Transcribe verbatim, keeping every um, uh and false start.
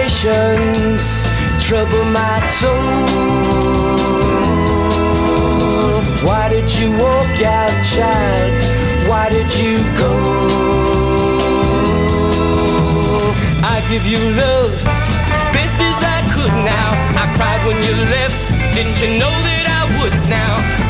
temptations trouble my soul. Why did you walk out, child? Why did you go? I give you love best as I could now. I cried when you left. Didn't you know that I would now?